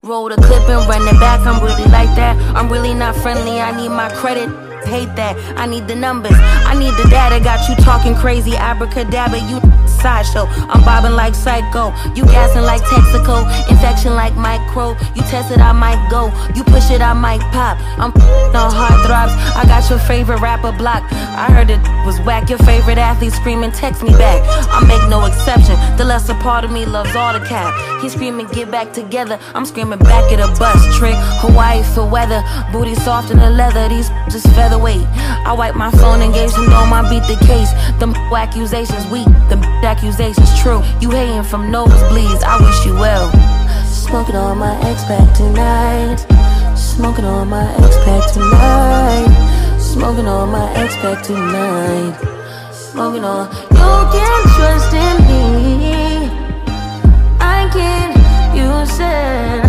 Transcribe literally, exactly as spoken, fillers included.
Roll the clip and run it back, I'm really like that. I'm really not friendly, I need my credit. Hate that, I need the numbers, I need the data. Got you talking crazy, abracadabra, you sideshow. I'm bobbing like psycho, you gassing like Texaco. Infection like micro, you test it, I might go. You push it, I might pop. I'm on hard throbs, I got your favorite rapper blocked. I heard it was whack, your favorite athlete screaming, text me back. I make no exception, the lesser part of me loves all the cap. He's screaming, get back together, I'm screaming back at a bus. Trick, Hawaii for weather, booty soft in the leather, these just featherweight. I wiped my phone and gave some dome, I beat the case. Them accusations weak, them accusations true. You hating from nosebleeds, I wish you well. Smoking on my ex back tonight. Smoking on my ex back tonight. Smoking on my ex back tonight. Smoking on. You can trust in me, I can. You said